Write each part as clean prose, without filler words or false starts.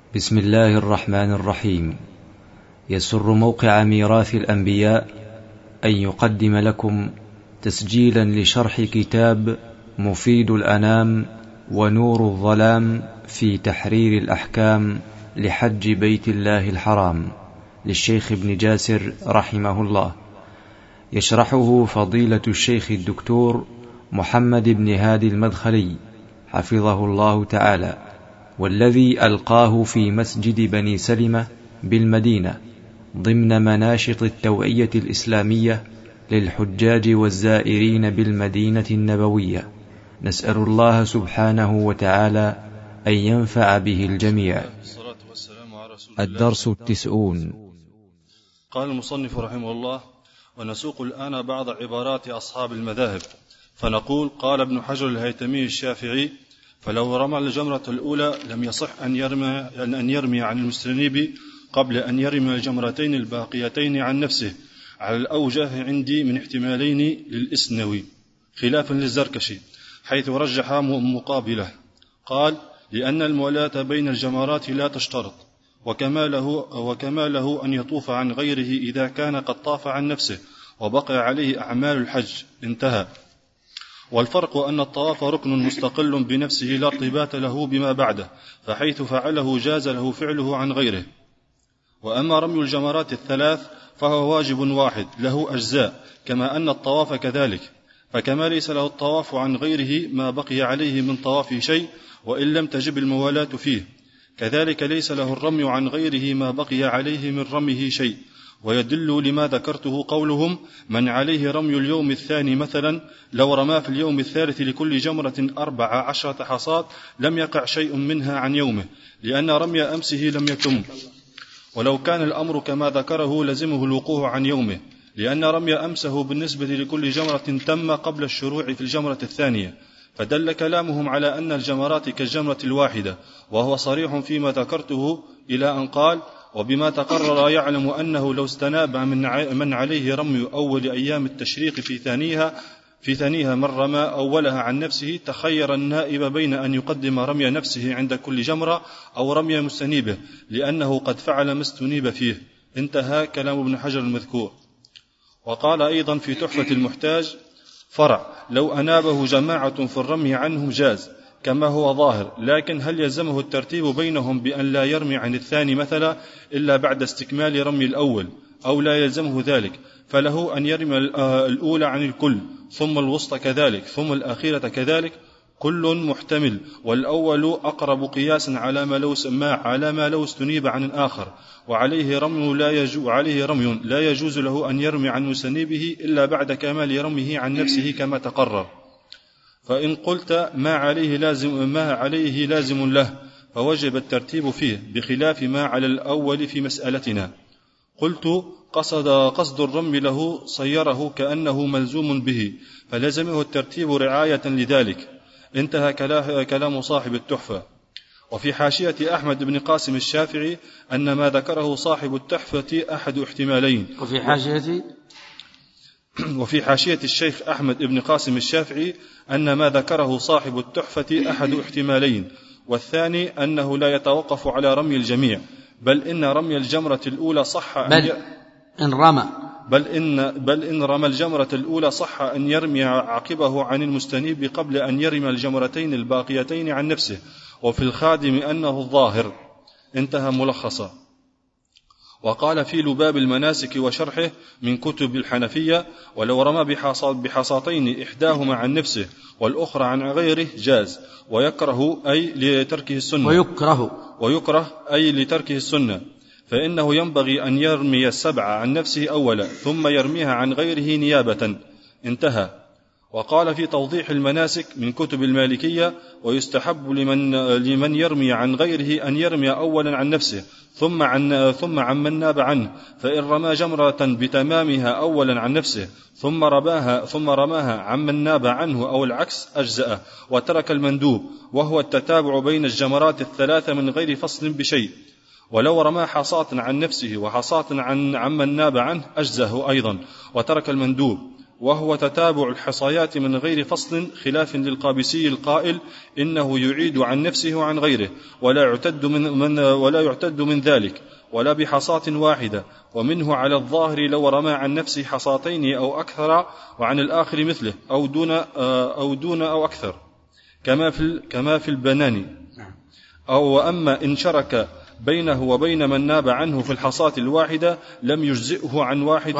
بسم الله الرحمن الرحيم. يسر موقع ميراث الأنبياء أن يقدم لكم تسجيلا لشرح كتاب مفيد الأنام ونور الظلام في تحرير الأحكام لحج بيت الله الحرام للشيخ ابن جاسر رحمه الله، يشرحه فضيلة الشيخ الدكتور محمد بن هادي المدخلي حفظه الله تعالى، والذي ألقاه في مسجد بني سلمة بالمدينة ضمن مناشط التوعية الإسلامية للحجاج والزائرين بالمدينة النبوية. نسأل الله سبحانه وتعالى أن ينفع به الجميع. الدرس 90. قال المصنف رحمه الله: ونسوق الآن بعض عبارات أصحاب المذاهب، فنقول: قال ابن حجر الهيثمي الشافعي: فلو رمى الجمرة الأولى لم يصح أن يرمي عن المستنيب قبل أن يرمي الجمرتين الباقيتين عن نفسه، على الأوجه عندي من احتمالين للإسنوي، خلافا للزركشي حيث رجح مقابله. قال: لأن الموالاة بين الجمرات لا تشترط، وكماله أن يطوف عن غيره إذا كان قد طاف عن نفسه وبقي عليه أعمال الحج، انتهى. والفرق أن الطواف ركن مستقل بنفسه لا ارتباط له بما بعده، فحيث فعله جاز له فعله عن غيره. وأما رمي الجمرات الثلاث فهو واجب واحد له أجزاء، كما أن الطواف كذلك، فكما ليس له الطواف عن غيره ما بقي عليه من طوافه شيء وإن لم تجب الموالاة فيه، كذلك ليس له الرمي عن غيره ما بقي عليه من رميه شيء. ويدل لما ذكرته قولهم: من عليه رمي اليوم الثاني مثلا لو رمى في اليوم الثالث لكل جمرة 14 حصاة لم يقع شيء منها عن يومه، لأن رمي أمسه لم يتم. ولو كان الأمر كما ذكره لزمه الوقوع عن يومه، لأن رمي أمسه بالنسبة لكل جمرة تم قبل الشروع في الجمرة الثانية. فدل كلامهم على أن الجمرات كالجمرة الواحدة، وهو صريح فيما ذكرته، إلى أن قال: وبما تقرر يعلم أنه لو استناب من عليه رمي أول أيام التشريق في ثانيها من رمى أولها عن نفسه، تخير النائب بين أن يقدم رمي نفسه عند كل جمرة أو رمي مستنيبه، لأنه قد فعل ما استنيب فيه، انتهى كلام ابن حجر المذكور. وقال أيضا في تحفة المحتاج: فرع: لو أنابه جماعة في الرمي عنه جاز كما هو ظاهر، لكن هل يلزمه الترتيب بينهم بأن لا يرمي عن الثاني مثلا إلا بعد استكمال رمي الأول، أو لا يلزمه ذلك، فله أن يرمي الأولى عن الكل، ثم الوسطى كذلك، ثم الأخيرة كذلك، كل محتمل، والأول أقرب قياسا على ما لو استنيب عن الآخر. وعليه رمي لا يجوز له أن يرمي عن مسنيبه إلا بعد كمال رميه عن نفسه كما تقرر. فإن قلت ما عليه لازم له، فوجب الترتيب فيه، بخلاف ما على الأول في مسألتنا. قلت: قصد الرمي له صيره كأنه ملزوم به، فلزمه الترتيب رعاية لذلك، انتهى كلام صاحب التحفة. وفي حاشية أحمد بن قاسم الشافعي أن ما ذكره صاحب التحفة أحد احتمالين. وفي حاشية الشيخ أحمد بن قاسم الشافعي أن ما ذكره صاحب التحفة أحد احتمالين، والثاني أنه لا يتوقف على رمي الجميع، بل إن رمي الجمرة الأولى صح بل إن رمى الجمرة الأولى صح أن يرمي عقبه عن المستنيب قبل أن يرمي الجمرتين الباقيتين عن نفسه، وفي الخادم أنه الظاهر، انتهى ملخصا. وقال في لباب المناسك وشرحه من كتب الحنفية: ولو رمى بحصاتين إحداهما عن نفسه والأخرى عن غيره جاز، ويكره أي لتركه السنة، فإنه ينبغي أن يرمي السبع عن نفسه أولا ثم يرميها عن غيره نيابة، انتهى. وقال في توضيح المناسك من كتب المالكية: ويستحب لمن يرمي عن غيره أن يرمي أولا عن نفسه ثم عن من ناب عنه، فإن رمى جمرة بتمامها أولا عن نفسه ثم رماها عن من ناب عنه أو العكس أجزأه، وترك المندوب، وهو التتابع بين الجمرات الثلاثة من غير فصل بشيء. ولو رمى حصاة عن نفسه وحصاة عن من ناب عنه أجزأه أيضا، وترك المندوب. وهو تتابع الحصيات من غير فصل، خلاف للقابسي القائل إنه يعيد عن نفسه وعن غيره ولا يعتد من ذلك ولا بحصاة واحدة، ومنه على الظاهر لو رمى عن نفسه حصاتين أو أكثر وعن الآخر مثله أو دون أو أكثر كما في البنان. وأما إن شرك بينه وبين من ناب عنه في الحصاة الواحدة لم يجزئه عن واحد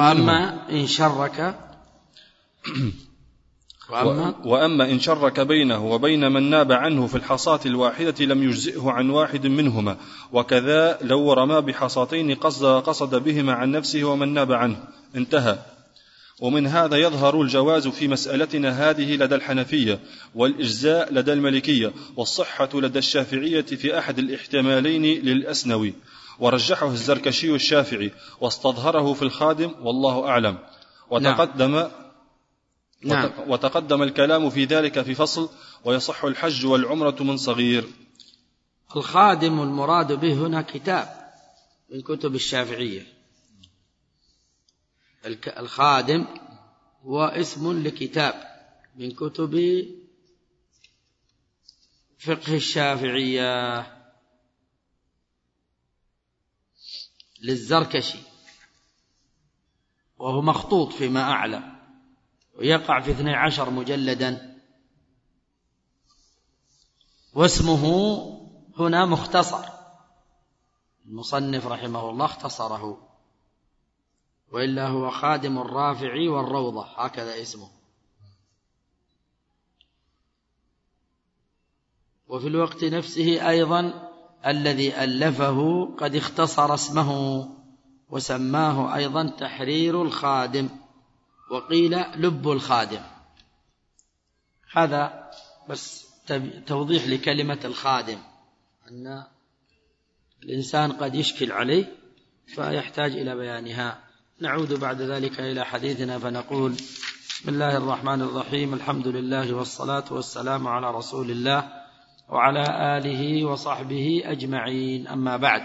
وأما إن شرك بينه وبين من ناب عنه في الحصاة الواحدة لم يجزئه عن واحد منهما، وكذا لو رمى بحصاتين قصد بهما عن نفسه ومن ناب عنه. انتهى. ومن هذا يظهر الجواز في مسألتنا هذه لدى الحنفية، والإجزاء لدى المالكية، والصحة لدى الشافعية في أحد الاحتمالين للأسنوي، ورجحه الزركشي الشافعي واستظهره في الخادم، والله أعلم. وتقدم الكلام في ذلك في فصل: ويصح الحج والعمرة من صغير. الخادم المراد به هنا كتاب من كتب الشافعية. الخادم هو اسم لكتاب من كتب فقه الشافعية للزركشي، وهو مخطوط فيما أعلم، ويقع في 12 مجلدا، واسمه هنا مختصر، المصنف رحمه الله اختصره، وإلا هو خادم الرافعي والروضة، هكذا اسمه. وفي الوقت نفسه أيضا الذي ألفه قد اختصر اسمه وسماه أيضا تحرير الخادم، وقيل لب الخادم. هذا بس توضيح لكلمة الخادم، أن الإنسان قد يشكل عليه فيحتاج إلى بيانها. نعود بعد ذلك إلى حديثنا فنقول: بسم الله الرحمن الرحيم، الحمد لله والصلاة والسلام على رسول الله وعلى آله وصحبه أجمعين، أما بعد.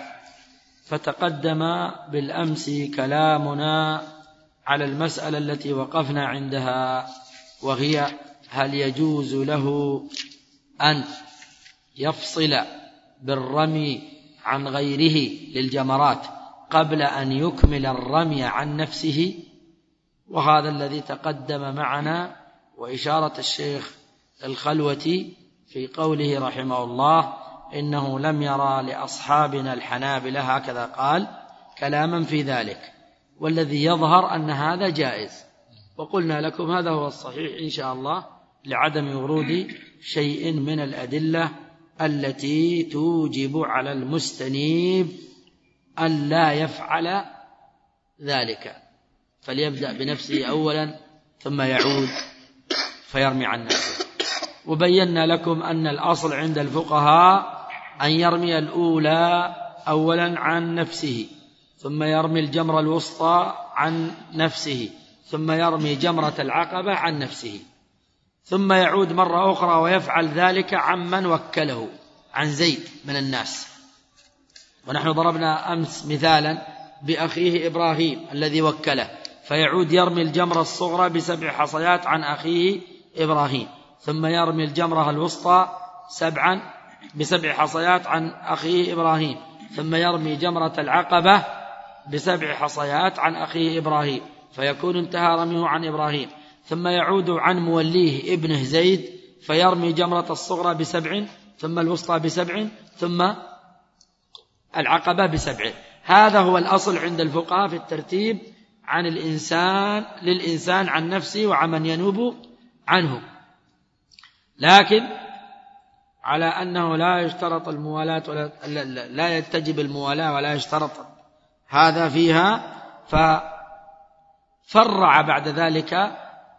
فتقدم بالأمس كلامنا على المسألة التي وقفنا عندها، وهي: هل يجوز له أن يفصل بالرمي عن غيره للجمرات قبل أن يكمل الرمي عن نفسه؟ وهذا الذي تقدم معنا، وإشارة الشيخ الخلوتي في قوله رحمه الله: إنه لم يرى لأصحابنا الحنابلة، هكذا قال، كلاما في ذلك، والذي يظهر أن هذا جائز. وقلنا لكم هذا هو الصحيح إن شاء الله، لعدم ورود شيء من الأدلة التي توجب على المستنيب أن لا يفعل ذلك، فليبدأ بنفسه أولا ثم يعود فيرمي عن نفسه. وبينا لكم أن الأصل عند الفقهاء أن يرمي الأولى أولا عن نفسه، ثم يرمي الجمرة الوسطى عن نفسه، ثم يرمي جمرة العقبة عن نفسه، ثم يعود مرة أخرى ويفعل ذلك عمن وكله، عن زيد من الناس. ونحن ضربنا أمس مثالا بأخيه إبراهيم الذي وكله، فيعود يرمي الجمرة الصغرى ب7 حصيات عن أخيه إبراهيم، ثم يرمي الجمرة الوسطى ب7 حصيات عن أخيه إبراهيم، ثم يرمي جمرة العقبة ب7 حصيات عن أخيه إبراهيم، فيكون انتهى رميه عن إبراهيم. ثم يعود عن موليه ابنه زيد فيرمي جمرة الصغرى ب7، ثم الوسطى ب7، ثم العقبة ب7. هذا هو الأصل عند الفقهاء في الترتيب عن الإنسان للإنسان عن نفسه وعمن ينوب عنه، لكن على أنه لا يشترط الموالاة لا يتجب الموالاة ولا يشترط هذا فيها. ففرع بعد ذلك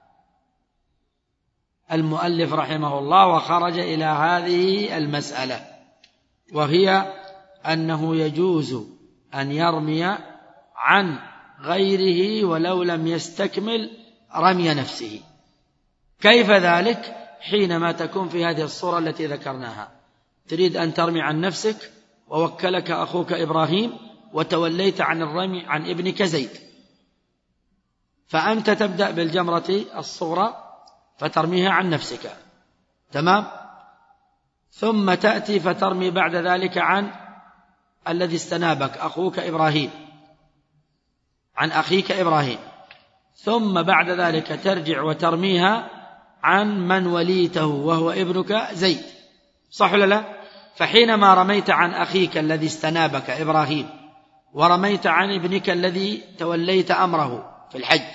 المؤلف رحمه الله وخرج إلى هذه المسألة، وهي أنه يجوز أن يرمي عن غيره ولو لم يستكمل رمي نفسه. كيف ذلك؟ حينما تكون في هذه الصورة التي ذكرناها، تريد أن ترمي عن نفسك ووكلك أخوك إبراهيم، وتوليت عن الرمي عن ابنك زيد، فأنت تبدأ بالجمرة الصغرى فترميها عن نفسك، تمام؟ ثم تأتي فترمي بعد ذلك عن الذي استنابك أخوك إبراهيم، عن أخيك إبراهيم، ثم بعد ذلك ترجع وترميها عن من وليته وهو ابنك زيد، صح ولا لا؟ فحينما رميت عن أخيك الذي استنابك إبراهيم ورميت عن ابنك الذي توليت أمره في الحج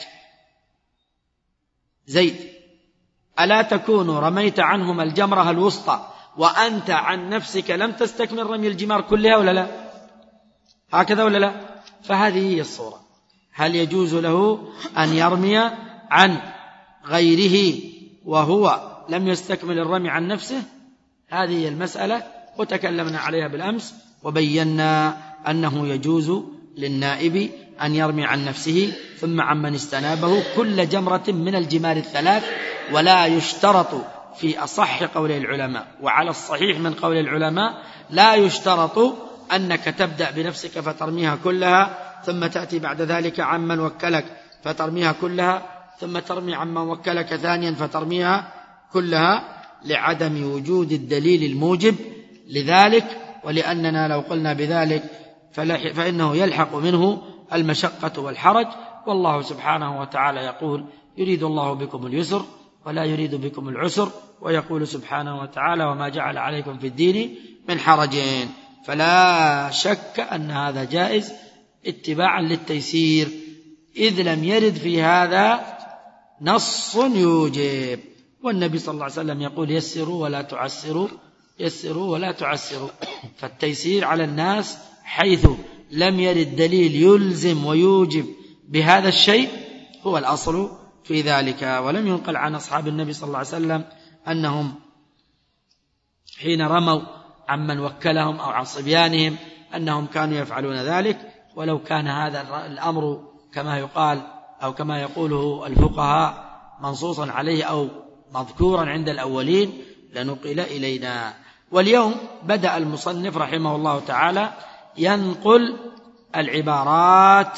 زيد، ألا تكون رميت عنهما الجمرة الوسطى وأنت عن نفسك لم تستكمل رمي الجمار كلها ولا لا؟ هكذا ولا لا؟ فهذه هي الصورة. هل يجوز له أن يرمي عن غيره وهو لم يستكمل الرمي عن نفسه؟ هذه هي المسألة، وتكلمنا عليها بالأمس وبينا أنه يجوز للنائب أن يرمي عن نفسه ثم عمن استنابه كل جمرة من الجمار الثلاث، ولا يشترط في أصح قول العلماء وعلى الصحيح من قول العلماء لا يشترط أنك تبدأ بنفسك فترميها كلها ثم تأتي بعد ذلك عمن وكلك فترميها كلها ثم ترمي عمن وكلك ثانيا فترميها كلها، لعدم وجود الدليل الموجب لذلك، ولأننا لو قلنا بذلك فإنه يلحق منه المشقة والحرج. والله سبحانه وتعالى يقول: يريد الله بكم اليسر ولا يريد بكم العسر، ويقول سبحانه وتعالى: وما جعل عليكم في الدين من حرج. فلا شك أن هذا جائز اتباعا للتيسير، إذ لم يرد في هذا نص يوجب. والنبي صلى الله عليه وسلم يقول: يسروا ولا تعسروا، يسروا ولا تعسروا. فالتيسير على الناس حيث لم يرد دليل يلزم ويوجب بهذا الشيء هو الأصل في ذلك. ولم ينقل عن أصحاب النبي صلى الله عليه وسلم أنهم حين رموا عمن وكلهم أو عن صبيانهم أنهم كانوا يفعلون ذلك، ولو كان هذا الأمر كما يقال أو كما يقوله الفقهاء منصوصا عليه أو مذكورا عند الأولين لنقل إلينا. واليوم بدأ المصنف رحمه الله تعالى ينقل العبارات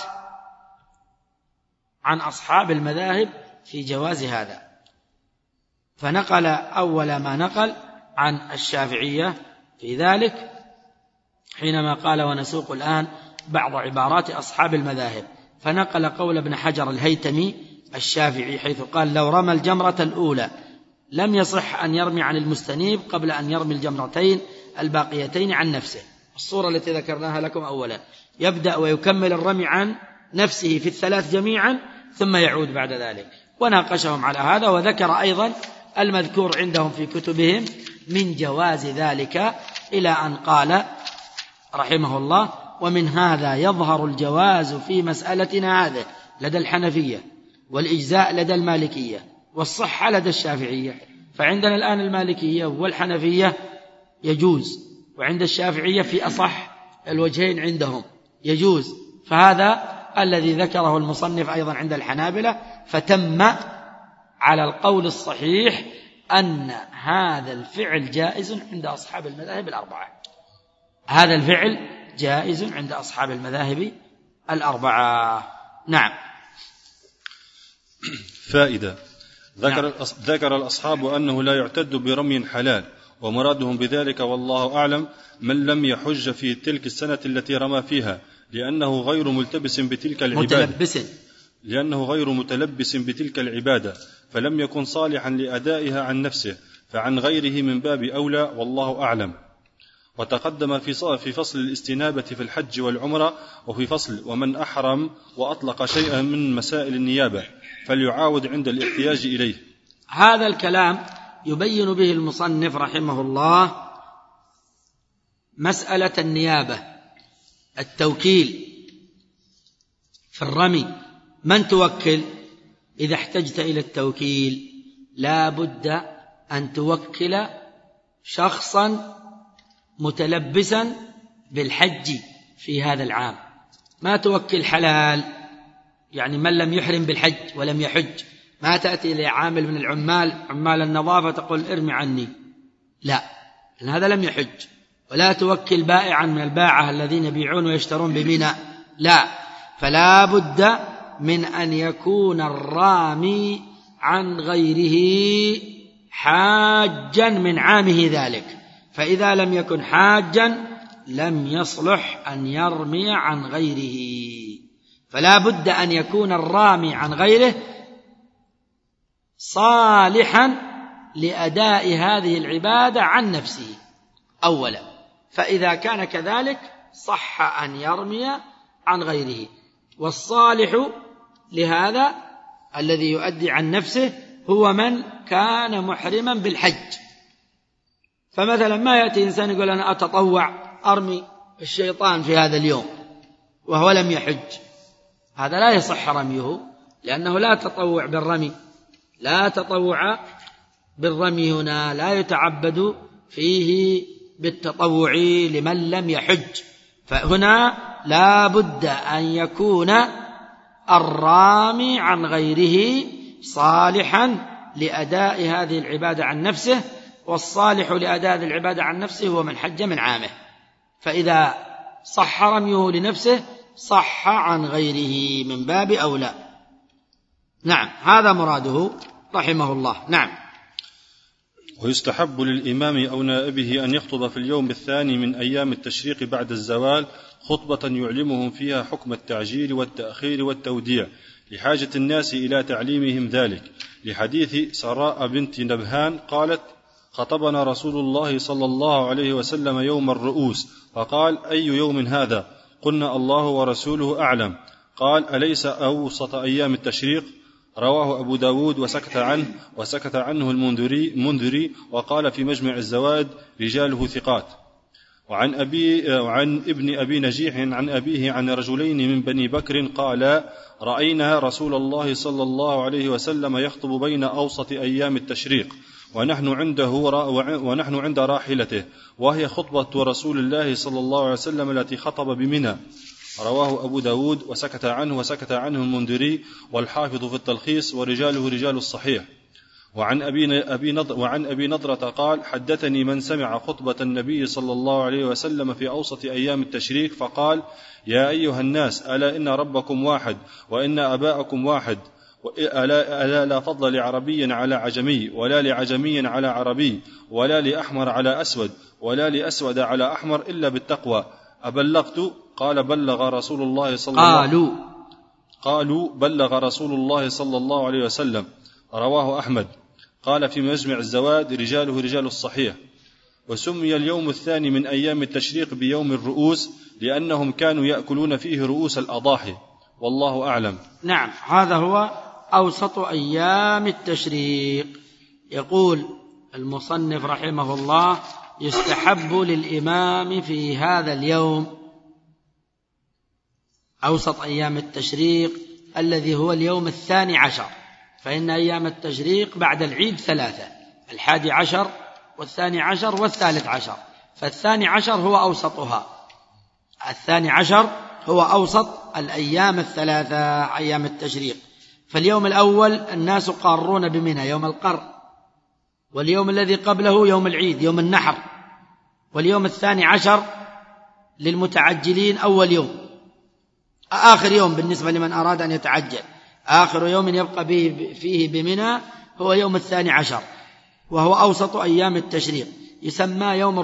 عن أصحاب المذاهب في جواز هذا، فنقل أول ما نقل عن الشافعية في ذلك حينما قال: ونسوق الآن بعض عبارات أصحاب المذاهب، فنقل قول ابن حجر الهيتمي الشافعي حيث قال: لو رمى الجمرة الأولى لم يصح أن يرمي عن المستنيب قبل أن يرمي الجمرتين الباقيتين عن نفسه. الصورة التي ذكرناها لكم أولا، يبدأ ويكمل الرمي عن نفسه في الثلاث جميعا ثم يعود بعد ذلك. وناقشهم على هذا، وذكر أيضا المذكور عندهم في كتبهم من جواز ذلك، إلى أن قال رحمه الله: ومن هذا يظهر الجواز في مسألتنا هذه لدى الحنفية، والإجزاء لدى المالكية، والصحة لدى الشافعية. فعندنا الآن المالكية والحنفية يجوز، وعند الشافعية في أصح الوجهين عندهم يجوز. فهذا الذي ذكره المصنف أيضا عند الحنابلة، فتم على القول الصحيح أن هذا الفعل جائز عند أصحاب المذاهب الأربعة. هذا الفعل جائز عند أصحاب المذاهب الأربعة. نعم. فائدة: ذكر الأصحاب أنه لا يعتد برمي حلال، ومرادهم بذلك والله أعلم من لم يحج في تلك السنة التي رمى فيها، لأنه غير ملتبس بتلك العبادة فلم يكن صالحا لأدائها عن نفسه، فعن غيره من باب أولى والله أعلم. وتقدم في فصل الاستنابة في الحج والعمرة، وفي فصل ومن أحرم وأطلق شيئا من مسائل النيابة فليعاود عند الاحتياج إليه. هذا الكلام يبين به المصنف رحمه الله مسألة النيابة، التوكيل في الرمي. من توكل؟ إذا احتجت إلى التوكيل لا بد أن توكل شخصا متلبسا بالحج في هذا العام. ما توكل حلال، يعني من لم يحرم بالحج ولم يحج، ما تأتي إلى عامل من عمال النظافة تقول ارمي عني، لا، لأن هذا لم يحج. ولا توكل بائعا من الباعة الذين يبيعون ويشترون بمنى، لا. فلا بد من أن يكون الرامي عن غيره حاجا من عامه ذلك، فإذا لم يكن حاجا لم يصلح أن يرمي عن غيره، فلا بد أن يكون الرامي عن غيره صالحا لأداء هذه العبادة عن نفسه أولا، فإذا كان كذلك صح أن يرمي عن غيره. والصالح لهذا الذي يؤدي عن نفسه هو من كان محرما بالحج. فمثلا ما يأتي إنسان يقول أنا أتطوع أرمي الشيطان في هذا اليوم وهو لم يحج، هذا لا يصح رميه، لأنه لا تطوع بالرمي، لا تطوع بالرمي هنا، لا يتعبد فيه بالتطوع لمن لم يحج. فهنا لا بد أن يكون الرامي عن غيره صالحا لأداء هذه العبادة عن نفسه، والصالح لأداء هذه العبادة عن نفسه هو من حج من عامه، فإذا صح رميه لنفسه صح عن غيره من باب أولى. نعم، هذا مراده رحمه الله. نعم. ويستحب للإمام أو نائبه أن يخطب في اليوم الثاني من أيام التشريق بعد الزوال خطبة يعلمهم فيها حكم التعجيل والتأخير والتوديع لحاجة الناس إلى تعليمهم ذلك، لحديث سراء بنت نبهان قالت: خطبنا رسول الله صلى الله عليه وسلم يوم الرؤوس فقال: أي يوم هذا؟ قلنا: الله ورسوله أعلم. قال: أليس أوسط أيام التشريق؟ رواه أبو داود وسكت عنه المنذري وقال في مجمع الزوائد: رجاله ثقات. وعن ابن أبي نجيح عن أبيه عن رجلين من بني بكر قال: رأينا رسول الله صلى الله عليه وسلم يخطب بين أوسط أيام التشريق ونحن عند راحلته، وهي خطبة رسول الله صلى الله عليه وسلم التي خطب بمنى. رواه أبو داود وسكت عنه المنذري والحافظ في التلخيص، ورجاله رجال الصحيح. وعن أبي نضرة قال: حدثني من سمع خطبة النبي صلى الله عليه وسلم في أوسط أيام التشريق فقال: يا أيها الناس، ألا إن ربكم واحد وإن أباءكم واحد، ألا لا فضل لعربي على عجمي، ولا لعجمي على عربي، ولا لأحمر على أسود، ولا لأسود على أحمر إلا بالتقوى. أبلغت؟ قال: بلغ رسول الله صلى الله قالوا بلغ رسول الله صلى الله عليه وسلم. رواه أحمد. قال في مجمع الزواد: رجاله رجال الصحيح. وسمي اليوم الثاني من أيام التشريق بيوم الرؤوس لأنهم كانوا يأكلون فيه رؤوس الأضاحي، والله أعلم. نعم، هذا هو أوسط أيام التشريق. يقول المصنف رحمه الله: يستحب للإمام في هذا اليوم أوسط أيام التشريق الذي هو اليوم 12، فإن أيام التشريق بعد العيد 3، 11 و12 و13، ف12 هو أوسطها، 12 هو أوسط الأيام 3 أيام التشريق. فاليوم الأول الناس قارون بمنى يوم القر، واليوم الذي قبله يوم العيد يوم النحر، واليوم 12 للمتعجلين أول يوم، آخر يوم بالنسبة لمن أراد أن يتعجل، آخر يوم يبقى فيه بمنى هو يوم 12، وهو أوسط أيام التشريق، يسمى يوم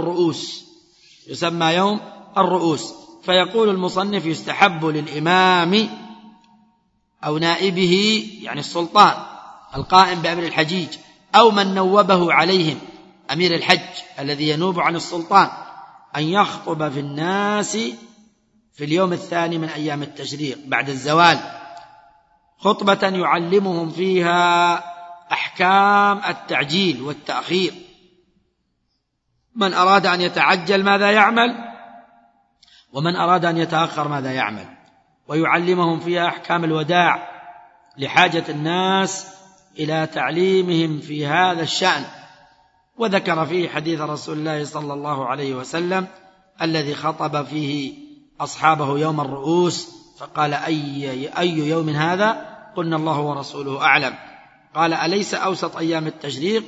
الرؤوس. فيقول المصنف: يستحب للإمام أو نائبه، يعني السلطان القائم بأمر الحجيج، أو من نوبه عليهم أمير الحج الذي ينوب عن السلطان، أن يخطب في الناس في اليوم الثاني من أيام التشريق بعد الزوال خطبة يعلمهم فيها أحكام التعجيل والتأخير، من أراد أن يتعجل ماذا يعمل، ومن أراد أن يتأخر ماذا يعمل، ويعلمهم فيها أحكام الوداع لحاجة الناس إلى تعليمهم في هذا الشأن. وذكر فيه حديث رسول الله صلى الله عليه وسلم الذي خطب فيه أصحابه يوم الرؤوس فقال: أي يوم هذا؟ قلنا: الله ورسوله أعلم. قال: أليس أوسط أيام التشريق؟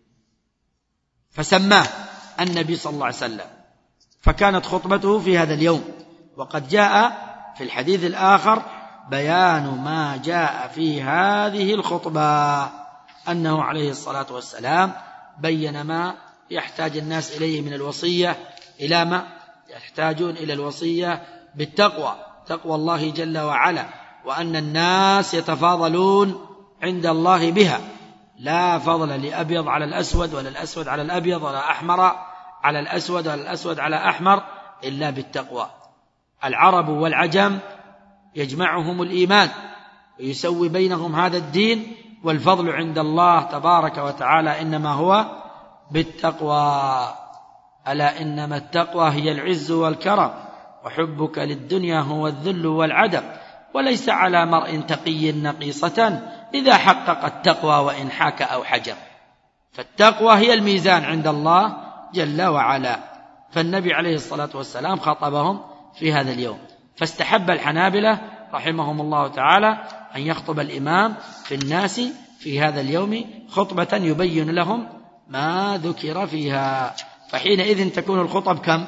فسماه النبي صلى الله عليه وسلم، فكانت خطبته في هذا اليوم. وقد جاء في الحديث الآخر بيان ما جاء في هذه الخطبة، أنه عليه الصلاة والسلام بين ما يحتاج الناس إليه من الوصية، إلى ما يحتاجون إلى الوصية بالتقوى، تقوى الله جل وعلا، وأن الناس يتفاضلون عند الله بها، لا فضل لأبيض على الأسود، ولا الأسود على الأبيض، ولا أحمر على الأسود، ولا الأسود على أحمر، إلا بالتقوى. العرب والعجم يجمعهم الإيمان ويسوي بينهم هذا الدين، والفضل عند الله تبارك وتعالى إنما هو بالتقوى. ألا إنما التقوى هي العز والكرم، وحبك للدنيا هو الذل والعدم، وليس على مرء تقي نقيصة إذا حقق التقوى وإن حاك أو حجر. فالتقوى هي الميزان عند الله جل وعلا. فالنبي عليه الصلاة والسلام خاطبهم في هذا اليوم، فاستحب الحنابلة رحمهم الله تعالى أن يخطب الإمام في الناس في هذا اليوم خطبة يبين لهم ما ذكر فيها. فحينئذ تكون الخطب كم؟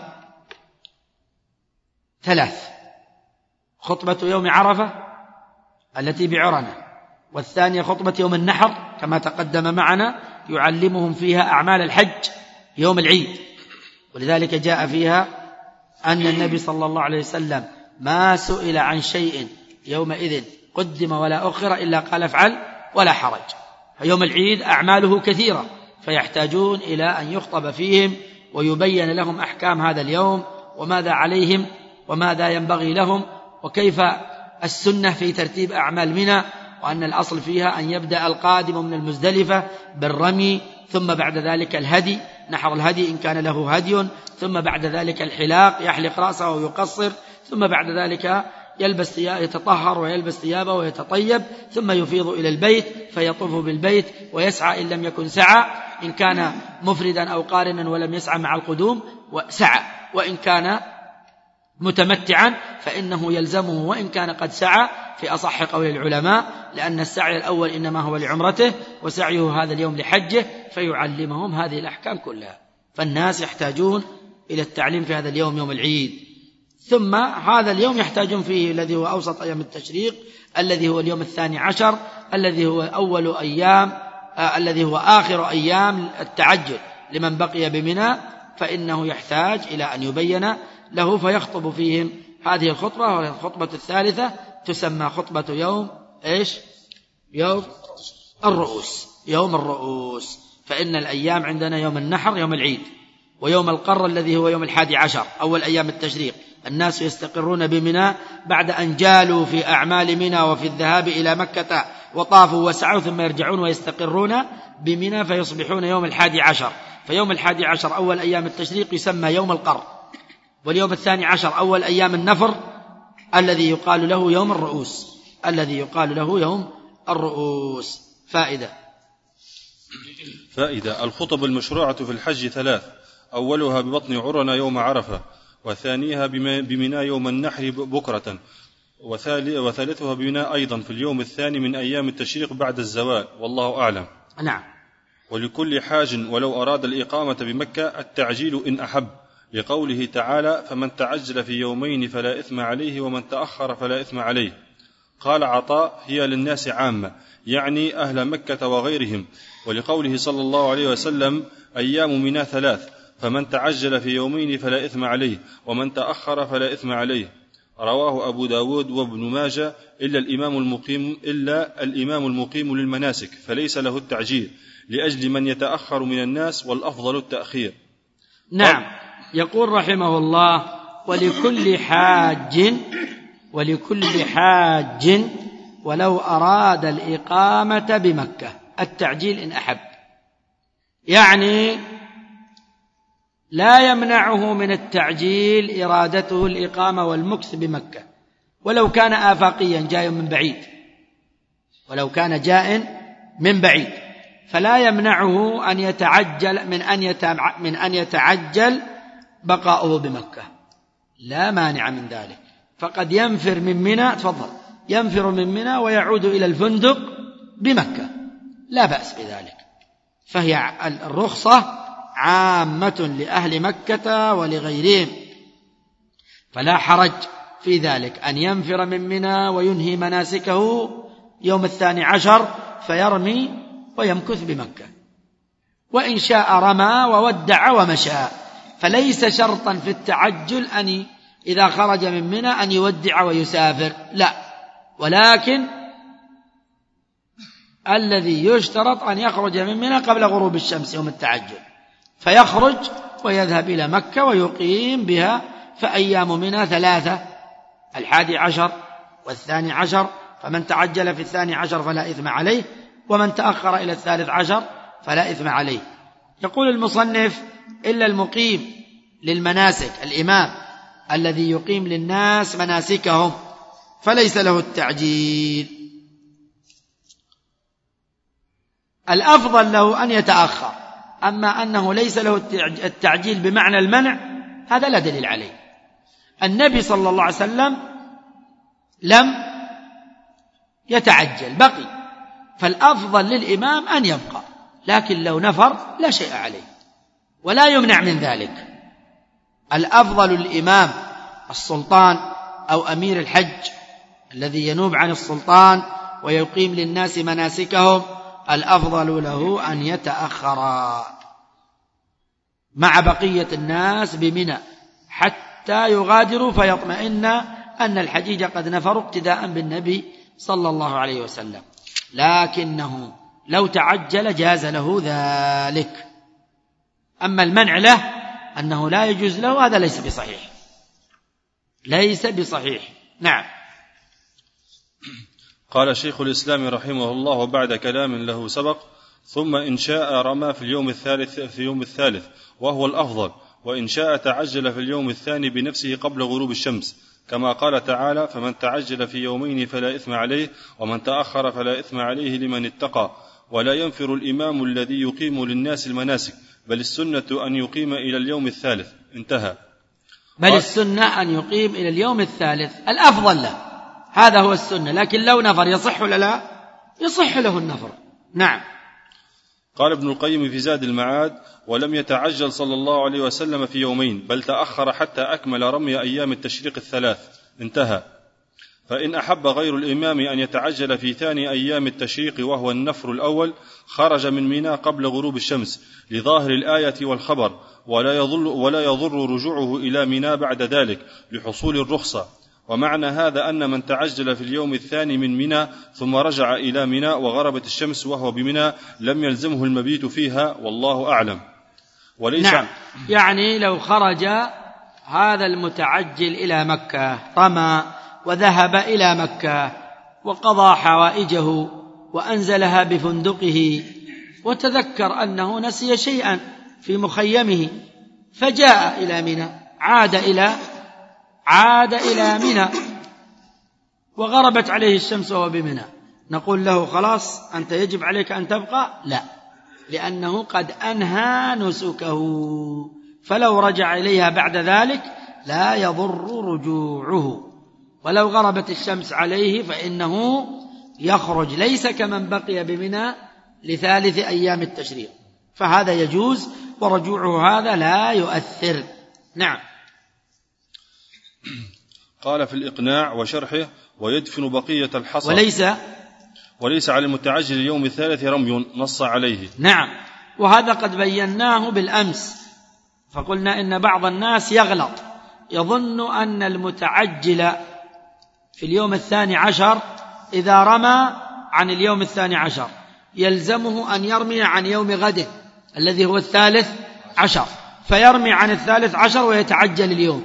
3: خطبة يوم عرفة التي بعرنة، والثانية خطبة يوم النحر كما تقدم معنا يعلمهم فيها أعمال الحج يوم العيد، ولذلك جاء فيها أن النبي صلى الله عليه وسلم ما سئل عن شيء يومئذ قدم ولا أخر إلا قال افعل ولا حرج. فيوم العيد أعماله كثيرة، فيحتاجون إلى أن يخطب فيهم ويبين لهم أحكام هذا اليوم، وماذا عليهم وماذا ينبغي لهم، وكيف السنة في ترتيب أعمال منى، وأن الأصل فيها أن يبدأ القادم من المزدلفة بالرمي، ثم بعد ذلك الهدي، نحر الهدي إن كان له هدي، ثم بعد ذلك الحلاق يحلق رأسه ويقصر، ثم بعد ذلك يتطهر ويلبس ثيابه ويتطيب، ثم يفيض إلى البيت فيطوف بالبيت ويسعى إن لم يكن سعى، إن كان مفردا أو قارنا ولم يسعى مع القدوم سعى، وإن كان متمتعا فإنه يلزمه وإن كان قد سعى في أصح قول العلماء، لأن السعي الأول إنما هو لعمرته، وسعيه هذا اليوم لحجه، فيعلمهم هذه الأحكام كلها. فالناس يحتاجون إلى التعليم في هذا اليوم يوم العيد. ثم هذا اليوم يحتاجون فيه الذي هو أوسط أيام التشريق، الذي هو اليوم 12، الذي هو أول أيام الذي هو آخر أيام التعجل لمن بقي بمنى، فإنه يحتاج إلى أن يبين له فيخطب فيهم هذه الخطبة. والخطبة الثالثة تسمى خطبة يوم يوم الرؤوس، يوم الرؤوس. فإن الأيام عندنا يوم النحر يوم العيد، ويوم القر الذي هو يوم 11 أول أيام التشريق. الناس يستقرون بمنى بعد أن جالوا في أعمال منى وفي الذهاب إلى مكة وطافوا وسعوا، ثم يرجعون ويستقرون بمنى فيصبحون يوم 11. فيوم 11 أول أيام التشريق يسمى يوم القر، واليوم 12 أول أيام النفر الذي يقال له يوم الرؤوس، الذي يقال له يوم الرؤوس. فائدة: الخطب المشروعة في الحج 3: أولها ببطن عرنة يوم عرفة، وثانيها بمنى يوم النحر بكرة، وثالثها بمنى أيضا في اليوم الثاني من أيام التشريق بعد الزوال، والله أعلم. نعم. ولكل حاج ولو أراد الإقامة بمكة التعجيل إن أحب، لقوله تعالى: فمن تعجل في يومين فلا إثم عليه ومن تأخر فلا إثم عليه. قال عطاء: هي للناس عامة، يعني أهل مكة وغيرهم. ولقوله صلى الله عليه وسلم: أيام منى 3، فمن تعجل في يومين فلا إثم عليه ومن تأخر فلا إثم عليه. رواه أبو داود وابن ماجه إلا الإمام المقيم للمناسك فليس له التعجيل، لأجل من يتأخر من الناس، والأفضل التأخير. نعم. يقول رحمه الله: ولكل حاج ولو أراد الإقامة بمكة التعجيل إن أحب، يعني لا يمنعه من التعجيل إرادته الإقامة والمكث بمكة، ولو كان آفاقيا جاء من بعيد، ولو كان جاء من بعيد فلا يمنعه أن يتعجل من أن يتعجل بقاؤه بمكة، لا مانع من ذلك. فقد ينفر من منى ويعود إلى الفندق بمكة، لا بأس بذلك. فهي الرخصة عامة لأهل مكة ولغيرهم، فلا حرج في ذلك أن ينفر من منى وينهي مناسكه يوم 12 فيرمي ويمكث بمكة، وإن شاء رمى وودع ومشى. فليس شرطا في التعجل أن إذا خرج من منى أن يودع ويسافر، لا، ولكن الذي يشترط أن يخرج من منى قبل غروب الشمس يوم التعجل، فيخرج ويذهب إلى مكة ويقيم بها. فأيام منى 3: 11 و12، فمن تعجل في 12 فلا إثم عليه، ومن تأخر إلى 13 فلا إثم عليه. يقول المصنف: إلا المقيم للمناسك، الإمام الذي يقيم للناس مناسكهم فليس له التعجيل. الأفضل له أن يتأخر، أما أنه ليس له التعجيل بمعنى المنع هذا لا دليل عليه. النبي صلى الله عليه وسلم لم يتعجل، بقي، فالأفضل للإمام أن يبقى، لكن لو نفر لا شيء عليه ولا يمنع من ذلك. الأفضل الإمام السلطان أو أمير الحج الذي ينوب عن السلطان ويقيم للناس مناسكهم، الأفضل له أن يتأخر مع بقية الناس بمنى حتى يغادروا فيطمئن أن الحجيج قد نفروا اقتداء بالنبي صلى الله عليه وسلم. لكنه لو تعجل جاز له ذلك. أما المنع له أنه لا يجوز له هذا ليس بصحيح، ليس بصحيح. نعم. قال شيخ الإسلام رحمه الله وبعد كلام له سبق: ثم إن شاء رمى في اليوم الثالث وهو الأفضل، وإن شاء تعجل في اليوم الثاني بنفسه قبل غروب الشمس، كما قال تعالى: فمن تعجل في يومين فلا إثم عليه، ومن تأخر فلا إثم عليه لمن اتقى. ولا ينفر الإمام الذي يقيم للناس المناسك، بل السنة أن يقيم إلى اليوم الثالث. انتهى. بل السنة أن يقيم إلى اليوم الثالث، الأفضل له، هذا هو السنة. لكن لو نفر يصح ولا لا؟ يصح له النفر. نعم. قال ابن القيم في زاد المعاد: ولم يتعجل صلى الله عليه وسلم في يومين، بل تأخر حتى أكمل رمي أيام التشريق الثلاث. انتهى. فإن أحب غير الإمام أن يتعجل في ثاني أيام التشريق وهو النفر الأول، خرج من منى قبل غروب الشمس لظاهر الآية والخبر، ولا يضر رجوعه إلى منى بعد ذلك لحصول الرخصة. ومعنى هذا أن من تعجل في اليوم الثاني من منى ثم رجع إلى منى وغربت الشمس وهو بمنى لم يلزمه المبيت فيها، والله أعلم. وليس نعم. يعني لو خرج هذا المتعجل إلى مكة، رمى وذهب إلى مكة وقضى حوائجه وأنزلها بفندقه، وتذكر أنه نسي شيئا في مخيمه فجاء إلى منى، عاد إلى منى وغربت عليه الشمس وهو بمنى، نقول له خلاص أنت يجب عليك أن تبقى؟ لا، لأنه قد أنهى نسكه، فلو رجع إليها بعد ذلك لا يضر رجوعه. ولو غربت الشمس عليه فإنه يخرج، ليس كمن بقي بمنى لثالث أيام التشريق، فهذا يجوز، ورجوعه هذا لا يؤثر. نعم. قال في الإقناع وشرحه: ويدفن بقية الحصى، وليس على المتعجل اليوم الثالث رمي، نص عليه. نعم. وهذا قد بيناه بالأمس، فقلنا إن بعض الناس يغلط، يظن أن المتعجل في اليوم 12 إذا رمى عن اليوم 12 يلزمه أن يرمي عن يوم غد الذي هو 13، فيرمي عن 13 ويتعجل اليوم.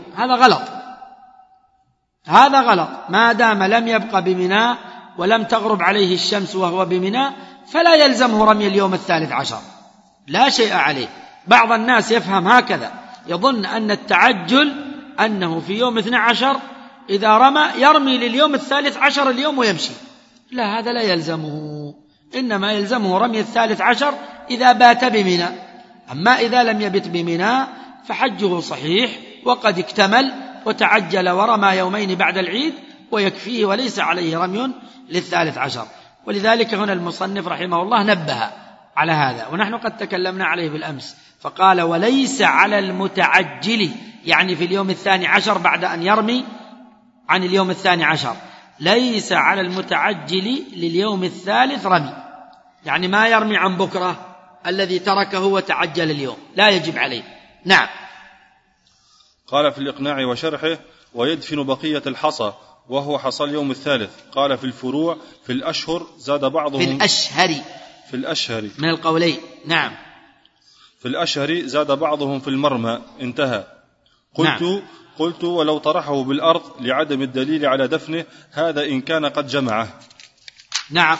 هذا غلط. ما دام لم يبق بمنى ولم تغرب عليه الشمس وهو بمنى فلا يلزمه رمي اليوم 13، لا شيء عليه. بعض الناس يفهم هكذا، يظن أن التعجل أنه في يوم 12 إذا رمى يرمي لليوم 13 اليوم ويمشي، لا، هذا لا يلزمه، إنما يلزمه رمي 13 إذا بات بمنى. أما إذا لم يبت بمنى فحجه صحيح وقد اكتمل وتعجل ورمى يومين بعد العيد ويكفيه، وليس عليه رمي لل13. ولذلك هنا المصنف رحمه الله نبه على هذا، ونحن قد تكلمنا عليه بالأمس، فقال: وليس على المتعجل، يعني في اليوم 12 بعد أن يرمي عن اليوم 12، ليس على المتعجل لليوم 3 رمي، يعني ما يرمي عن بكرة الذي تركه وتعجل اليوم، لا يجب عليه. نعم. قال في الإقناع وشرحه: ويدفن بقية الحصى وهو حصى اليوم 3. قال في الفروع: في الأشهر زاد بعضهم في الأشهر من القولين. نعم. في الأشهر زاد بعضهم في المرمى. انتهى. قلت ولو طرحه بالأرض لعدم الدليل على دفنه، هذا إن كان قد جمعه. نعم.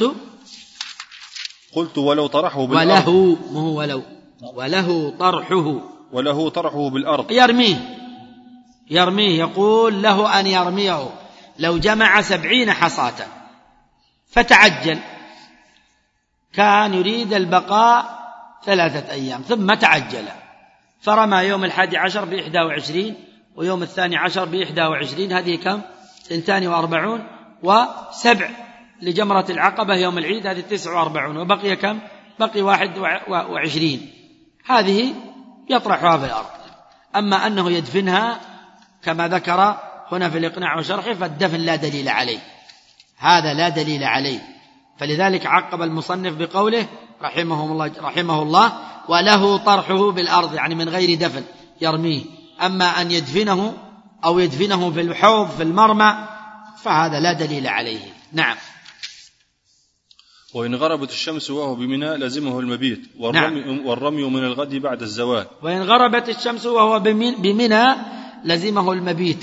قلت ولو طرحه بالأرض، وله طرحه بالأرض، يرميه، يقول له أن يرميه. لو جمع 70 حصاة فتعجل، كان يريد البقاء 3 أيام ثم تعجل، فرمى يوم 11 ب21 ويوم 12 ب21، هذه كم؟ 42، و7 لجمرة العقبة يوم العيد، هذه 49، وبقي كم؟ بقي 21. هذه يطرحها في الأرض. أما أنه يدفنها كما ذكر هنا في الإقناع وشرحه، فالدفن لا دليل عليه، هذا لا دليل عليه. فلذلك عقب المصنف بقوله رحمه الله: وله طرحه بالأرض، يعني من غير دفن يرميه. أما أن يدفنه أو يدفنه في الحوض في المرمى فهذا لا دليل عليه. نعم. وإن غربت الشمس وهو بمنى لزمه المبيت، والرمي من الغد بعد الزوال. وإن غربت الشمس وهو بمنى لزمه المبيت،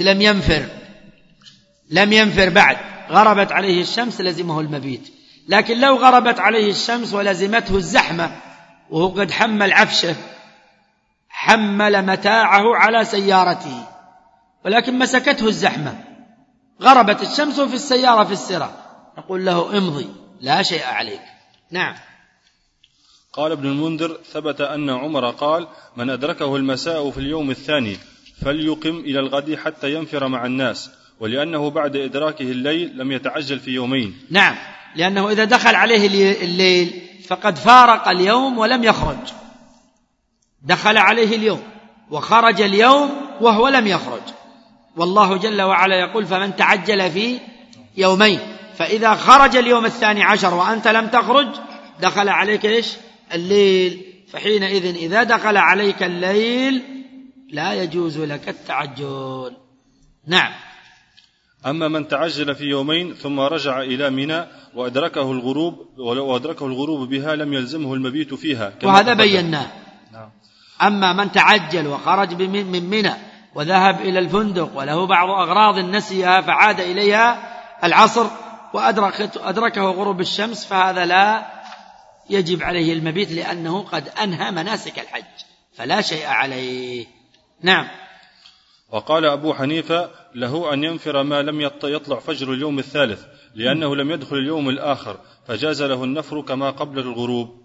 لم ينفر بعد، غربت عليه الشمس لزمه المبيت. لكن لو غربت عليه الشمس ولزمته الزحمة وهو قد حمل عفشه، حمل متاعه على سيارته، ولكن مسكته الزحمة، غربت الشمس في السيارة في السرة، نقول له امضي، لا شيء عليك. نعم. قال ابن المنذر: ثبت أن عمر قال: من أدركه المساء في اليوم 2 فليقم إلى الغد حتى ينفر مع الناس، ولأنه بعد إدراكه الليل لم يتعجل في يومين. نعم، لأنه إذا دخل عليه الليل فقد فارق اليوم ولم يخرج، دخل عليه اليوم وخرج اليوم وهو لم يخرج، والله جل وعلا يقول: فمن تعجل في يومين. فإذا خرج اليوم 12 وأنت لم تخرج دخل عليك إيش؟ الليل. فحينئذ إذا دخل عليك الليل لا يجوز لك التعجل. نعم. أما من تعجل في يومين ثم رجع إلى منى وأدركه الغروب بها لم يلزمه المبيت فيها، وهذا بيناه. أما من تعجل وخرج من منى وذهب إلى الفندق وله بعض أغراض نسيها فعاد إليها العصر وأدركه غروب الشمس، فهذا لا يجب عليه المبيت، لأنه قد أنهى مناسك الحج فلا شيء عليه. نعم. وقال أبو حنيفة: له أن ينفر ما لم يطلع فجر اليوم 3، لأنه لم يدخل اليوم الآخر، فجاز له النفر كما قبل الغروب.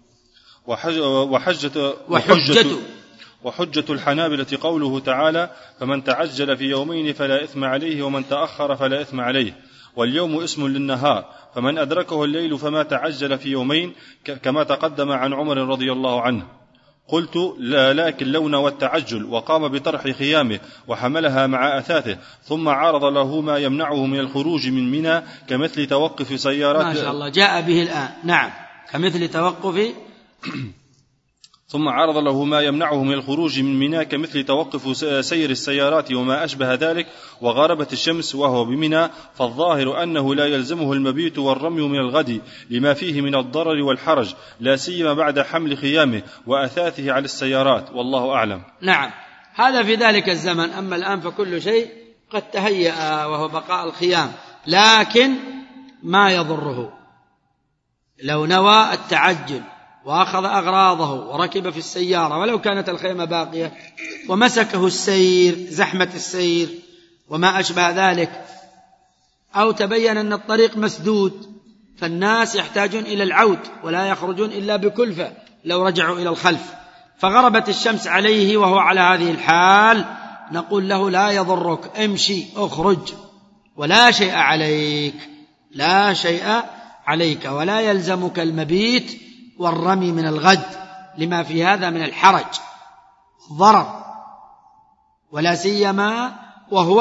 وحجة الحنابلة قوله تعالى: فمن تعجل في يومين فلا إثم عليه، ومن تأخر فلا إثم عليه. واليوم اسم للنهار، فمن أدركه الليل فما تعجل في يومين، كما تقدم عن عمر رضي الله عنه. قلت: لا، لكن لو نوى التعجل وقام بطرح خيامه وحملها مع أثاثه، ثم عارض له ما يمنعه من الخروج من منى كمثل توقف سيارات، ما شاء الله جاء به الآن. نعم، كمثل توقف ثم عرض له ما يمنعه من الخروج من منى كمثل توقف سير السيارات وما أشبه ذلك، وغربت الشمس وهو بمنى، فالظاهر أنه لا يلزمه المبيت والرمي من الغد لما فيه من الضرر والحرج، لا سيما بعد حمل خيامه وأثاثه على السيارات، والله أعلم. نعم، هذا في ذلك الزمن. أما الآن فكل شيء قد تهيأ وهو بقاء الخيام، لكن ما يضره لو نوى التعجل وأخذ أغراضه وركب في السيارة ولو كانت الخيمة باقية ومسكه السير، زحمة السير وما أشبه ذلك، أو تبين أن الطريق مسدود فالناس يحتاجون إلى العود ولا يخرجون إلا بكلفة لو رجعوا إلى الخلف، فغربت الشمس عليه وهو على هذه الحال، نقول له: لا يضرك، امشي اخرج ولا شيء عليك، لا شيء عليك، ولا يلزمك المبيت والرمي من الغد لما في هذا من الحرج ضرر، ولا سيما وهو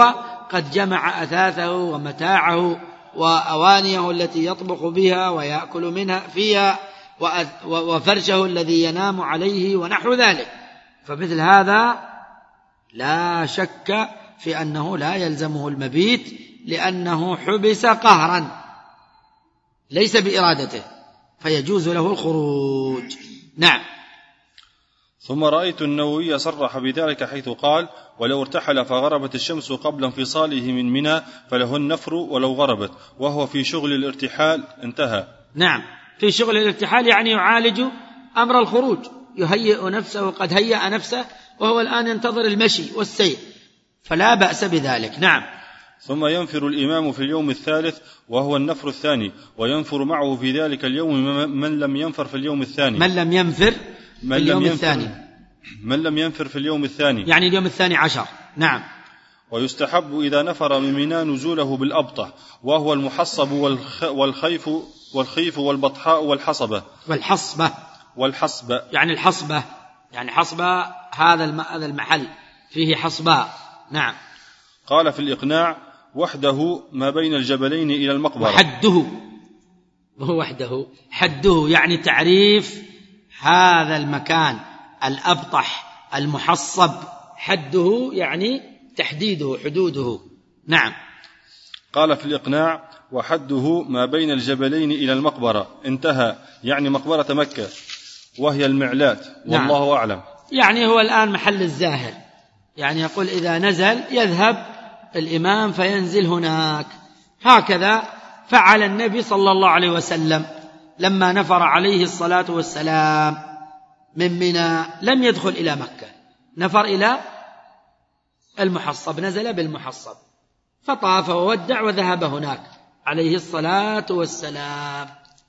قد جمع أثاثه ومتاعه وأوانيه التي يطبخ بها ويأكل منها فيها وفرشه الذي ينام عليه ونحو ذلك. فمثل هذا لا شك في أنه لا يلزمه المبيت، لأنه حبس قهرا ليس بإرادته، فيجوز له الخروج. نعم. ثم رأيت النووي صرح بذلك حيث قال: ولو ارتحل فغربت الشمس قبل انفصاله من منى فله النفر ولو غربت، وهو في شغل الارتحال. انتهى. نعم، في شغل الارتحال يعني يعالج أمر الخروج، يهيئ نفسه، قد هيأ نفسه وهو الآن ينتظر المشي والسير، فلا بأس بذلك. نعم. ثم ينفر الإمام في اليوم الثالث وهو النفر الثاني، وينفر معه في ذلك اليوم من لم ينفر في اليوم الثاني. من لم ينفر في اليوم الثاني، من لم ينفر في اليوم الثاني يعني اليوم الثاني عشر. نعم. ويستحب إذا نفر من منى نزوله بالأبطح، وهو المحصب والخيف والبطحاء والحصبة يعني الحصبة، يعني حصبة هذا المحل فيه حصباء. نعم. قال في الإقناع: وحده ما بين الجبلين إلى المقبرة. حده، وهو وحده، حده يعني تعريف هذا المكان الأبطح المحصب، حده يعني تحديده، حدوده. نعم. قال في الإقناع: وحده ما بين الجبلين إلى المقبرة. انتهى، يعني مقبرة مكة وهي المعلات. والله نعم. أعلم. يعني هو الآن محل الزاهر، يعني يقول إذا نزل يذهب الإمام فينزل هناك. هكذا فعل النبي صلى الله عليه وسلم لما نفر عليه الصلاة والسلام من منى، لم يدخل إلى مكة، نفر إلى المحصب، نزل بالمحصب فطاف وودع وذهب هناك عليه الصلاة والسلام.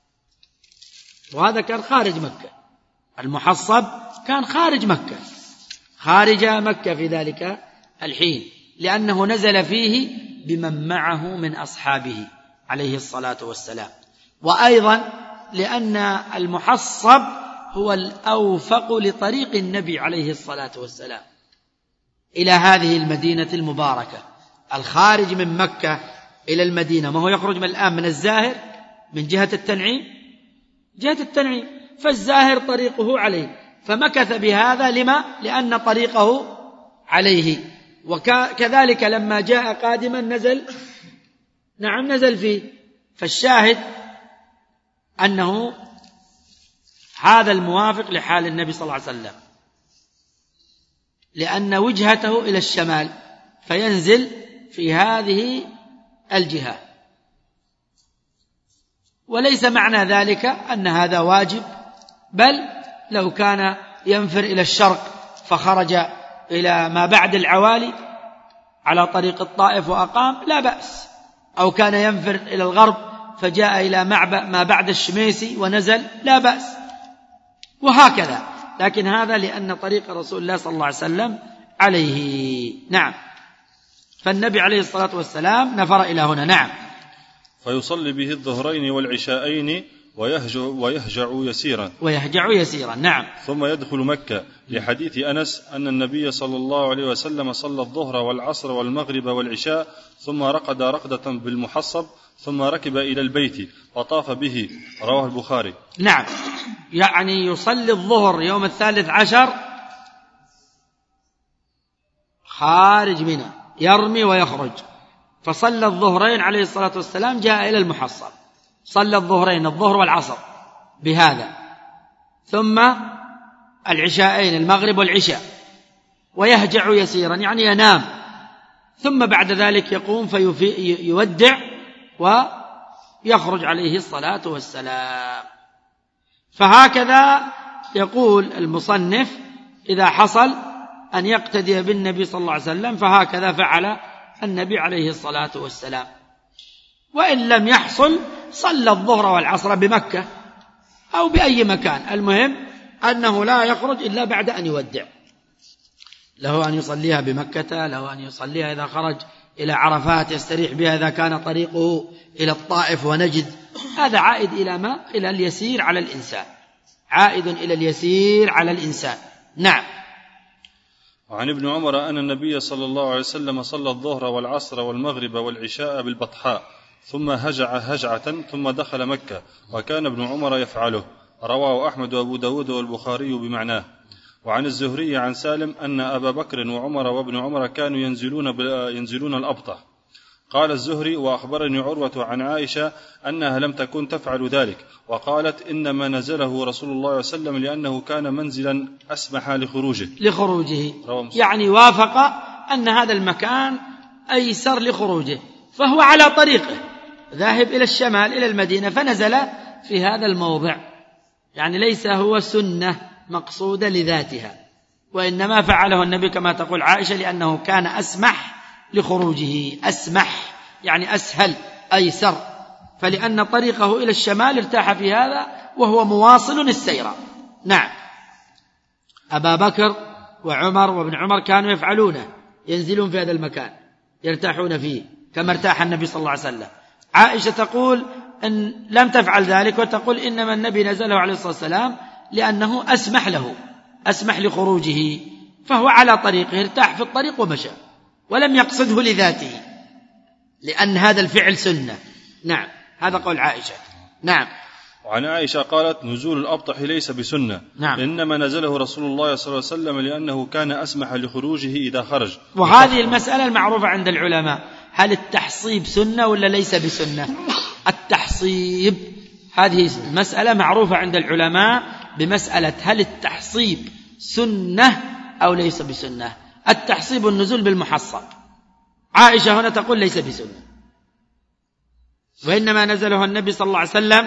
وهذا كان خارج مكة، المحصب كان خارج مكة، خارج مكة في ذلك الحين، لأنه نزل فيه بمن معه من أصحابه عليه الصلاة والسلام، وأيضا لأن المحصب هو الأوفق لطريق النبي عليه الصلاة والسلام إلى هذه المدينة المباركة. الخارج من مكة إلى المدينة، ما هو يخرج من الآن من الزاهر من جهة التنعيم، فالزاهر طريقه عليه، فمكث بهذا لما؟ لأن طريقه عليه. وكذلك لما جاء قادما نزل فيه. فالشاهد أنه هذا الموافق لحال النبي صلى الله عليه وسلم، لأن وجهته إلى الشمال، فينزل في هذه الجهة. وليس معنى ذلك أن هذا واجب، بل لو كان ينفر إلى الشرق فخرج إلى ما بعد العوالي على طريق الطائف وأقام لا بأس، أو كان ينفر إلى الغرب فجاء إلى ما بعد الشميسي ونزل لا بأس، وهكذا. لكن هذا لأن طريق رسول الله صلى الله عليه وسلم عليه. نعم. فالنبي عليه الصلاة والسلام نفر إلى هنا. نعم. فيصلي به الظهرين والعشاءين ويهجع يسيرا. نعم. ثم يدخل مكة، لحديث أنس أن النبي صلى الله عليه وسلم صلى الظهر والعصر والمغرب والعشاء، ثم رقد رقدة بالمحصب، ثم ركب إلى البيت وطاف به. رواه البخاري. نعم. يعني يصلي الظهر يوم 13 خارج منى، يرمي ويخرج، فصلى الظهرين عليه الصلاة والسلام، جاء إلى المحصب صلى الظهرين، الظهر والعصر بهذا، ثم العشاءين المغرب والعشاء، ويهجع يسيرا يعني ينام، ثم بعد ذلك يقوم فيودع ويخرج عليه الصلاة والسلام. فهكذا يقول المصنف إذا حصل أن يقتدي بالنبي صلى الله عليه وسلم فهكذا فعل النبي عليه الصلاة والسلام. وإن لم يحصل صلى الظهر والعصر بمكة أو بأي مكان، المهم أنه لا يخرج إلا بعد أن يودع. له أن يصليها بمكة، له أن يصليها إذا خرج إلى عرفات يستريح بها إذا كان طريقه إلى الطائف ونجد. هذا عائد إلى ما؟ إلى اليسير على الإنسان، عائد إلى اليسير على الإنسان. نعم. وعن ابن عمر أن النبي صلى الله عليه وسلم صلى الظهر والعصر والمغرب والعشاء بالبطحاء ثم هجع هجعة ثم دخل مكة، وكان ابن عمر يفعله. رواه أحمد وأبو داود والبخاري بمعناه. وعن الزهري عن سالم أن أبا بكر وعمر وابن عمر كانوا ينزلون الأبطح. قال الزهري: وأخبرني عروة عن عائشة أنها لم تكن تفعل ذلك، وقالت: إنما نزله رسول الله صلى الله عليه وسلم لأنه كان منزلا أسمح لخروجه. يعني وافق أن هذا المكان أيسر لخروجه، فهو على طريقه ذاهب إلى الشمال إلى المدينة فنزل في هذا الموضع، يعني ليس هو سنة مقصودة لذاتها، وإنما فعله النبي كما تقول عائشة لأنه كان أسمح لخروجه. أسمح يعني أسهل أيسر، فلأن طريقه إلى الشمال ارتاح في هذا وهو مواصل السير. نعم. أبا بكر وعمر وابن عمر كانوا يفعلونه، ينزلون في هذا المكان يرتاحون فيه كما ارتاح النبي صلى الله عليه وسلم. عائشة تقول إن لم تفعل ذلك، وتقول إنما النبي نزله عليه الصلاة والسلام لأنه أسمح له، أسمح لخروجه، فهو على طريقه ارتاح في الطريق ومشى، ولم يقصده لذاته، لأن هذا الفعل سنة. نعم، هذا قول عائشة. نعم. وعن عائشة قالت: نزول الأبطح ليس بسنة، نعم. إنما نزله رسول الله صلى الله عليه وسلم لأنه كان أسمح لخروجه إذا خرج. وهذه المسألة المعروفة عند العلماء، هل التحصيب سنة ولا ليس بسنة؟ التحصيب هذه مسألة معروفة عند العلماء بمسألة هل التحصيب سنة أو ليس بسنة. التحصيب النزول بالمحصب، عائشة هنا تقول ليس بسنة، وإنما نزله النبي صلى الله عليه وسلم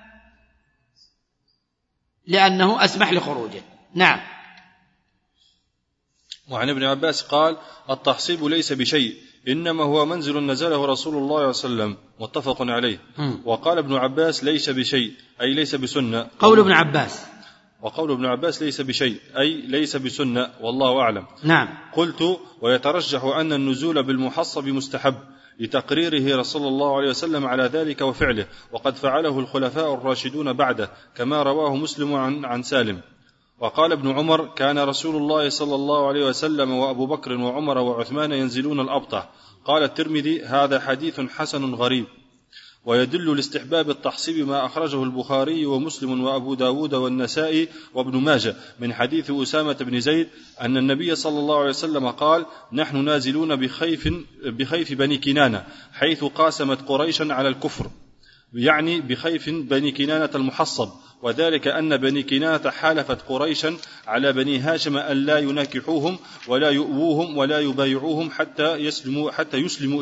لأنه أسمح لخروجه. نعم. وعن ابن عباس قال: التحصيب ليس بشيء، إنما هو منزل نزله رسول الله صلى الله عليه وسلم، متفق عليه. وقال ابن عباس: ليس بشيء أي ليس بسنة. قول ابن عباس. وقول ابن عباس: ليس بشيء أي ليس بسنة، والله أعلم. نعم. قلت: ويترجح أن النزول بالمحصب مستحب لتقريره رسول الله عليه وسلم على ذلك وفعله، وقد فعله الخلفاء الراشدون بعده كما رواه مسلم عن سالم. وقال ابن عمر: كان رسول الله صلى الله عليه وسلم وأبو بكر وعمر وعثمان ينزلون الأبطح. قال الترمذي: هذا حديث حسن غريب. ويدل لاستحباب التحصيب ما أخرجه البخاري ومسلم وأبو داود والنسائي وابن ماجه من حديث أسامة بن زيد أن النبي صلى الله عليه وسلم قال: نحن نازلون بخيف بني كنانة حيث قاسمت قريشا على الكفر، يعني بخيف بني كنانة المحصب، وذلك أن بني كنانة حالفت قريشا على بني هاشم أن لا يناكحوهم ولا يؤووهم ولا يبايعوهم حتى يسلموا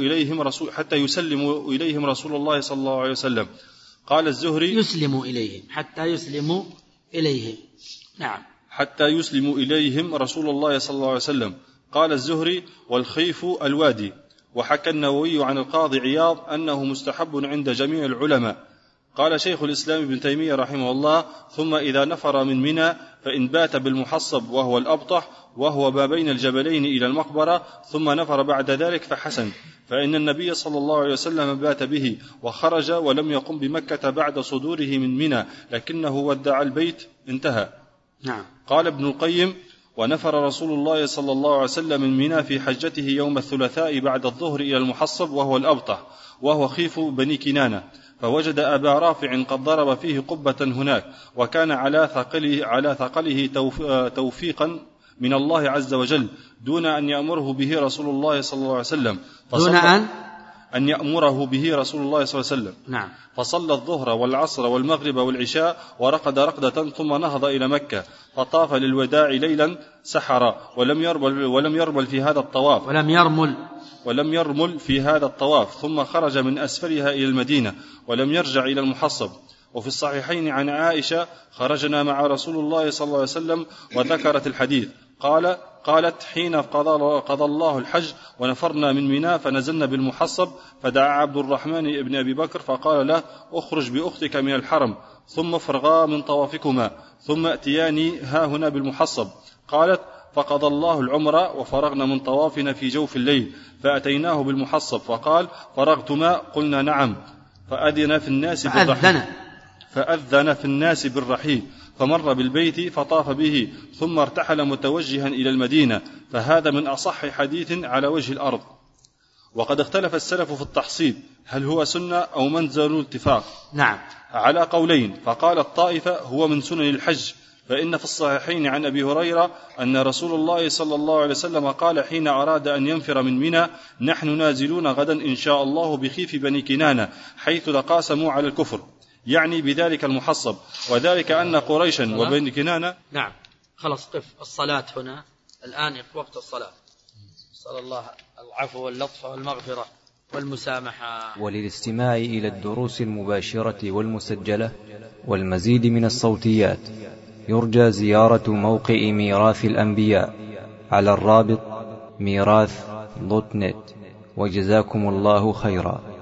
إليهم رسول الله صلى الله عليه وسلم. قال الزهري: يسلموا إليهم حتى يسلموا إليهم. نعم، حتى يسلموا إليهم رسول الله صلى الله عليه وسلم. قال الزهري: والخيف الوادي. وحكى النووي عن القاضي عياض أنه مستحب عند جميع العلماء. قال شيخ الإسلام ابن تيمية رحمه الله: ثم إذا نفر من منى فإن بات بالمحصب وهو الأبطح وهو ما بين الجبلين إلى المقبرة ثم نفر بعد ذلك فحسن، فإن النبي صلى الله عليه وسلم بات به وخرج ولم يقم بمكة بعد صدوره من منى، لكنه ودع البيت. انتهى. نعم. قال ابن القيم: ونفر رسول الله صلى الله عليه وسلم من منى في حجته يوم الثلاثاء بعد الظهر إلى المحصب وهو الأبطح وهو خيف بني كنانة، فوجد أبا رافع قد ضرب فيه قبة هناك، وكان على ثقله توفيقا من الله عز وجل دون أن يأمره به رسول الله صلى الله عليه وسلم، دون أن يأمره به رسول الله صلى الله عليه وسلم. نعم. فصلى الظهر والعصر والمغرب والعشاء ورقد رقدة ثم نهض إلى مكة فطاف للوداع ليلا سحر ولم يرمل في هذا الطواف ولم يرمل في هذا الطواف، ثم خرج من أسفلها إلى المدينة ولم يرجع إلى المحصب. وفي الصحيحين عن عائشة: خرجنا مع رسول الله صلى الله عليه وسلم، وذكرت الحديث. قالت: حين قضى الله الحج ونفرنا من منى فنزلنا بالمحصب، فدعا عبد الرحمن بن أبي بكر فقال له: اخرج بأختك من الحرم ثم افرغا من طوافكما ثم اتياني ها هنا بالمحصب. قالت: فقضى الله العمر وفرغنا من طوافنا في جوف الليل فأتيناه بالمحصب فقال: فرغتما؟ قلنا: نعم. فأذن في الناس بالرحيل فمر بالبيت فطاف به ثم ارتحل متوجها إلى المدينة، فهذا من أصح حديث على وجه الأرض. وقد اختلف السلف في التحصيب هل هو سنة أو منزل اتفاق. نعم، على قولين، فقال الطائفة هو من سنن الحج، فإن في الصحيحين عن أبي هريرة أن رسول الله صلى الله عليه وسلم قال حين أراد أن ينفر من منى: نحن نازلون غدا إن شاء الله بخيف بني كنانة حيث تقاسموا على الكفر، يعني بذلك المحصب، وذلك أن قريشا وبني كنانة. نعم، خلص قف الصلاة هنا الآن وقت الصلاة. صلى الله العفو واللطف والمغفرة والمسامحة. وللاستماع إلى الدروس المباشرة والمسجلة والمزيد من الصوتيات يرجى زيارة موقع ميراث الأنبياء على الرابط ميراث.net. وجزاكم الله خيرا.